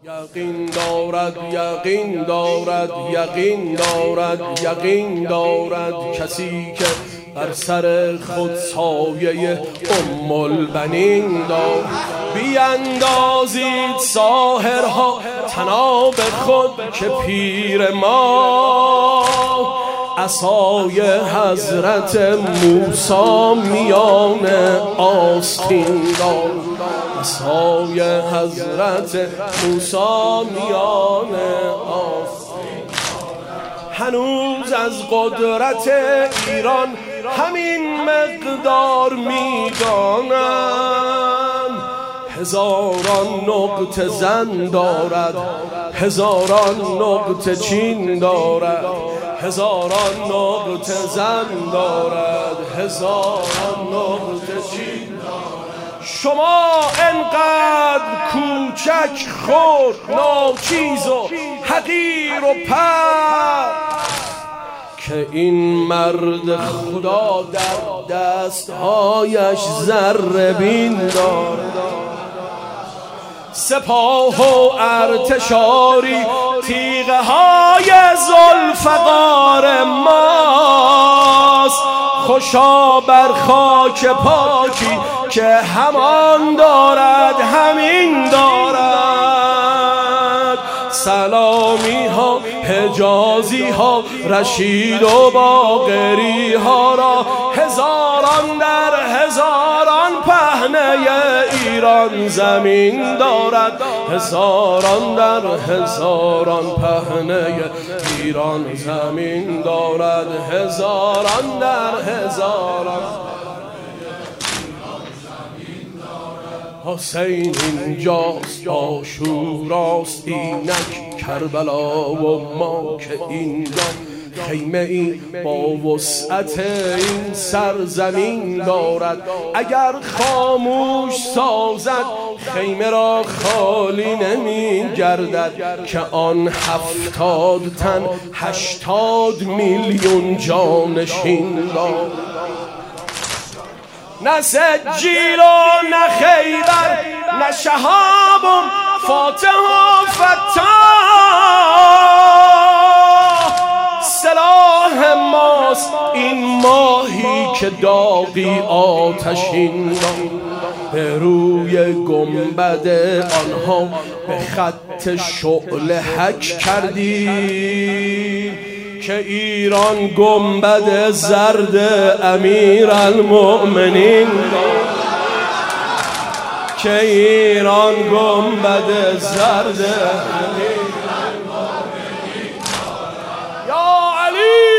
یقین دارد یقین دارد یقین دارد یقین دارد کسی که بر سر خود سایه ام البنین دارد. بیندازید ساحرها طناب خود که پیر ما عصای حضرت موسی میان آستین دارد. عصای حضرت موسی میان آستین. هنوز از قدرت ایران همین مقدار میدانم. هزاران نقطه زن دارد، هزاران نقطه چین دارد، هزاران نقطه زن دارد، هزاران نقطه چین دارد. شما انقدر کوچک خود ناچیز و حقیر و پست که این مرد خدا در دستهایش ذره بین دارد. سپاه و ارتشاری تیغه های ذوالفقار ماست. خوشا بر خاک پاکی که همان دارد همین دارد. سلامی ها حجازی ها رشید و باقری ها را هزاران در هزاران پهنه ایران زمین دارد. هزاران در هزاران پهنه ایران زمین دارد. هزاران در هزاران. حسین اینجاست، عاشوراست اینک کربلا و ما که اینجا خیمه ای با وسعت این سرزمین دارد. اگر خاموش سازد خیمه را خالی نمی گردد که آن 70 تن 80 میلیون جانشین دارد. نه سجیل و نه خیبر نه شهاب و فاتح و فتاح سلاح ماست این ماهی که داغی آتشین به روی گنبد آنها به خط شعله حک کردی که ایران گنبد زرد امیرالمؤمنین که ایران گنبد زرد امیرالمؤمنین. یا علی